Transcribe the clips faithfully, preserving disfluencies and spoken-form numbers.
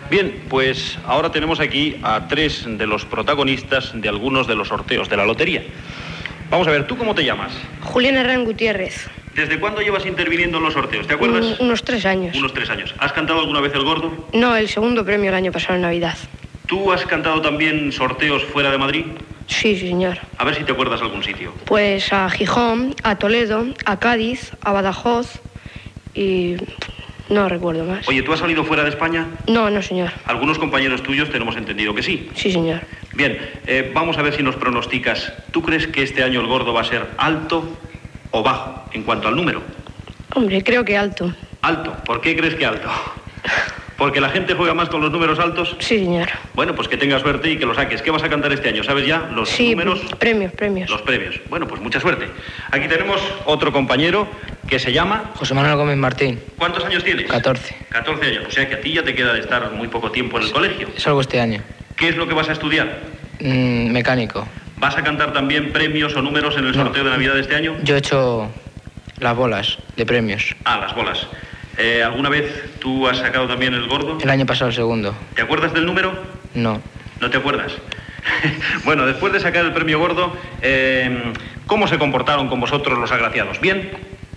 Bien, pues ahora tenemos aquí a tres de los protagonistas de algunos de los sorteos de la lotería. Vamos a ver, ¿tú cómo te llamas? Julián Herrán Gutiérrez. ¿Desde cuándo llevas interviniendo en los sorteos? ¿Te acuerdas? Un, unos tres años. Unos tres años. ¿Has cantado alguna vez el gordo? No, el segundo premio el año pasado en Navidad. ¿Tú has cantado también sorteos fuera de Madrid? Sí, señor. A ver si te acuerdas algún sitio. Pues a Gijón, a Toledo, a Cádiz, a Badajoz y no recuerdo más. Oye, ¿tú has salido fuera de España? No, no, señor. Algunos compañeros tuyos tenemos entendido que sí. Sí, señor. Bien, eh, vamos a ver si nos pronosticas. ¿Tú crees que este año el gordo va a ser alto o bajo en cuanto al número? Hombre, creo que alto. Alto. ¿Por qué crees que alto? ¿Porque la gente juega más con los números altos? Sí, señor. Bueno, pues que tengas suerte y que lo saques. ¿Qué vas a cantar este año? ¿Sabes ya los sí, números? premios, premios. Los premios. Bueno, pues mucha suerte. Aquí tenemos otro compañero que se llama... José Manuel Gómez Martín. ¿Cuántos años tienes? catorce. catorce años. O sea que a ti ya te queda de estar muy poco tiempo en el colegio. Salgo este año. ¿Qué es lo que vas a estudiar? Mm, mecánico. ¿Vas a cantar también premios o números en el sorteo no. de Navidad de este año? Yo he hecho las bolas de premios. Ah, las bolas. Eh, ¿Alguna vez tú has sacado también el gordo? El año pasado el segundo. ¿Te acuerdas del número? No. ¿No te acuerdas? Bueno, después de sacar el premio gordo, eh, ¿cómo se comportaron con vosotros los agraciados? ¿Bien?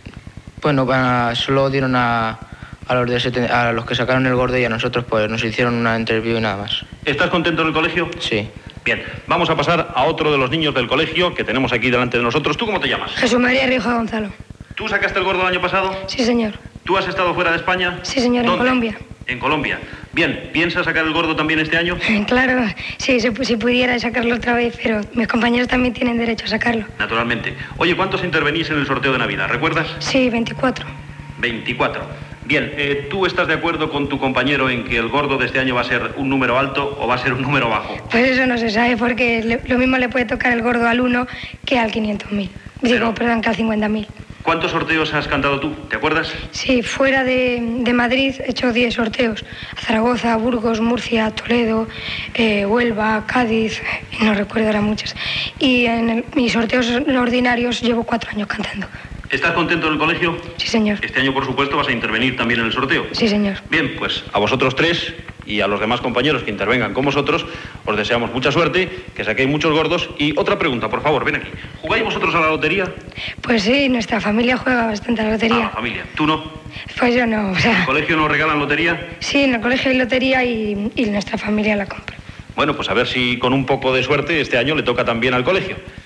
Bueno, a, solo dieron a, a, los de seten, a los que sacaron el gordo y a nosotros pues nos hicieron una entrevista y nada más. ¿Estás contento en el colegio? Sí. Bien, vamos a pasar a otro de los niños del colegio que tenemos aquí delante de nosotros. ¿Tú cómo te llamas? Jesús María Rioja Gonzalo. ¿Tú sacaste el gordo el año pasado? Sí, señor. ¿Tú has estado fuera de España? Sí, señor, ¿Dónde? en Colombia. En Colombia. Bien, ¿piensas sacar el gordo también este año? Claro, sí, si, si pudiera sacarlo otra vez, pero mis compañeros también tienen derecho a sacarlo. Naturalmente. Oye, ¿cuántos intervenís en el sorteo de Navidad? ¿Recuerdas? Sí, veinticuatro. veinticuatro. Bien, eh, ¿tú estás de acuerdo con tu compañero en que el gordo de este año va a ser un número alto o va a ser un número bajo? Pues eso no se sabe, porque le, lo mismo le puede tocar el gordo al uno que al quinientos mil. Digo, Pero... perdón, que al cincuenta mil. ¿Cuántos sorteos has cantado tú? ¿Te acuerdas? Sí, fuera de, de Madrid he hecho diez sorteos. Zaragoza, Burgos, Murcia, Toledo, eh, Huelva, Cádiz, y no recuerdo ahora muchas. Y en el, mis sorteos ordinarios llevo cuatro años cantando. ¿Estás contento en el colegio? Sí, señor. Este año, por supuesto, vas a intervenir también en el sorteo. Sí, señor. Bien, pues a vosotros tres y a los demás compañeros que intervengan con vosotros, os deseamos mucha suerte, que saquéis muchos gordos. Y otra pregunta, por favor, ven aquí. ¿Jugáis vosotros a la lotería? Pues sí, nuestra familia juega bastante a la lotería. Ah, la familia. ¿Tú no? Pues yo no, o sea... ¿En el colegio no regalan lotería? Sí, en el colegio hay lotería y, y nuestra familia la compra. Bueno, pues a ver si con un poco de suerte este año le toca también al colegio.